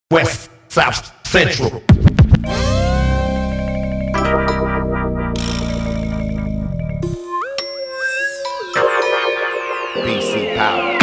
West, South, Central. BC Power.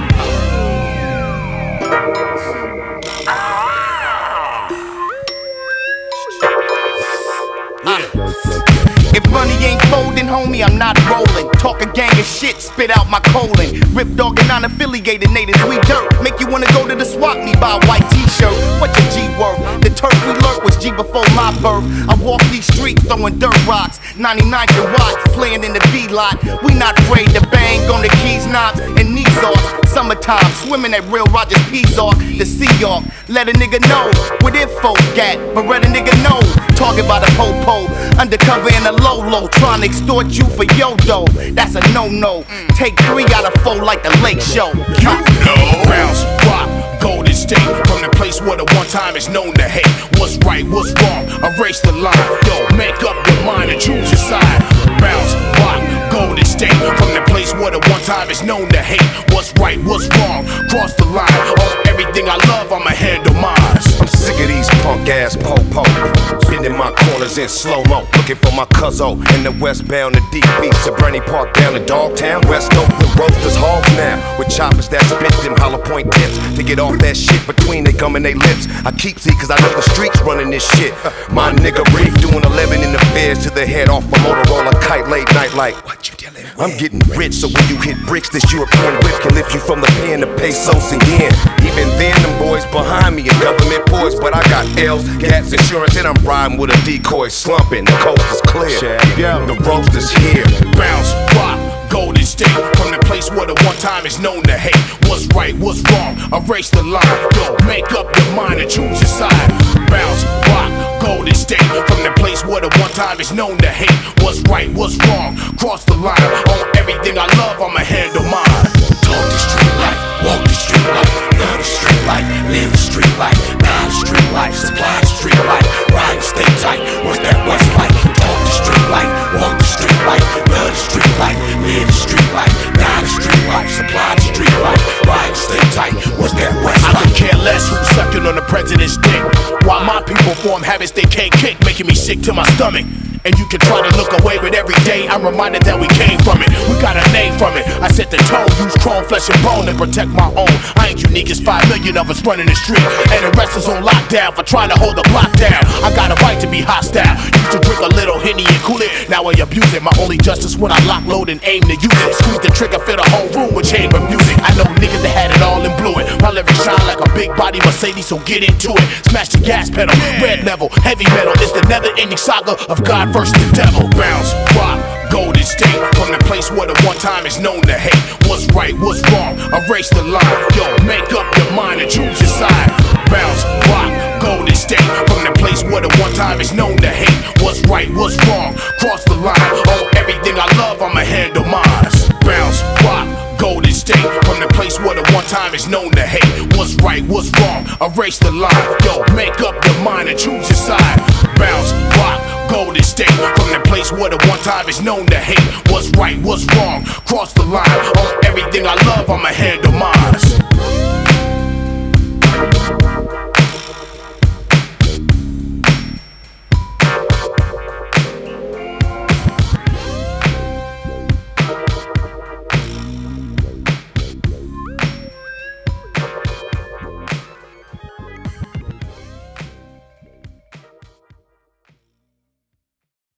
If money ain't folding, homie, I'm not rolling. Talk a gang of shit, spit out my colon. Rip dog and non-affiliated natives, we dirt. Make you wanna go to the swap meet, buy a white t-shirt. What your G worth? The turf we lurk was G before my birth. I walk these streets throwing dirt rocks. 99th and Watts, playing in the V-lot. We not afraid to bang on the keys, knobs, and knees off. Summertime, swimming at Real Rogers Peace off. The sea off, let a nigga know where their folk at. But let a nigga know, talking about a po-po. Undercover in a low-low, trying to extort you for yo dough. That's a no-no. Take 3 out of 4 like the Lake Show. You know, bounce, rock, Golden State, from the place where the one time is known to hate. What's right, what's wrong, erase the line. Yo, make up your mind and choose your side. Bounce, rock, Golden State, from the place where the one time is known to hate. What's right, what's wrong, cross the line. On everything I love, I'ma handle mine. I'm sick of these punk ass po-po. Bending my corners in slow-mo. Looking for my cuzzo in the westbound to Deep Beach, to Bernie Park down to Dogtown. West Oakland roasters hogs now, with choppers that spit them hollow point tips to get off that shit between they gum and they lips. I keep see cause I know the streets running this shit. My nigga Reef doing 11 in the feds to the head off a Motorola kite late night like, what you dealing with? I'm getting rich, so when you hit bricks, this European whip can lift you from the pen to pesos and yen. Even then, them boys behind me in government poise, but I got L's, gas insurance, and I'm riding with a decoy slumping. The coast is clear, the roast is here. Bounce, rock, Golden State, from the place where the one time is known to hate. What's right, what's wrong, erase the line. Yo, make up your mind and choose your side. Bounce, rock, Golden State, from the place where the one time is known to hate. What's right, what's wrong, cross the line. On everything I love, I'ma handle mine. Talk the street life, walk the street life, love the street life, live the street life, buy the street life, supply the street life, ride and stay tight. What's that West like? Talk the street life, walk the street life, love the street life, live the street life, buy the street life, supply the street life, ride and stay tight. What's that West I like? could care less who's sucking on the president's dick. While my people form habits they can't kick, making me sick to my stomach. And you can try to look away, but every day I'm reminded that we came from it. We got a name from it. I set the tone, use chrome, flesh, and bone to protect my own. I ain't unique, it's 5 million of us running the street. And the rest is on lockdown for trying to hold the block down. I got a right to be hostile. Used to drink a little Henny and cool it. Now I abuse it. My only justice when I lock, load, and aim to use it. Squeeze the trigger, fill the whole room with chamber music. I know niggas that had it all and blew it. My lyrics shine like a big body Mercedes, so get into it. Smash the gas pedal, red level, heavy metal. It's the never-ending saga of God versus the devil. Bounce, rock, Golden State, from the place where the one time is known to hate. What's right, what's wrong, erase the line. Yo, make up your mind and choose your side. Bounce, rock, Golden State, from the place where the one time is known to hate. What's right, what's wrong, cross the line. On everything I love, I'ma handle mine. Bounce, rock, Golden State, from the place where the one time is known to hate. What's right, what's wrong, erase the line. Yo, make up your mind and choose your side. Bounce, rock, Golden State, from the place where the one time is known to hate. What's right, what's wrong, cross the line. On everything I love, I'ma handle mine.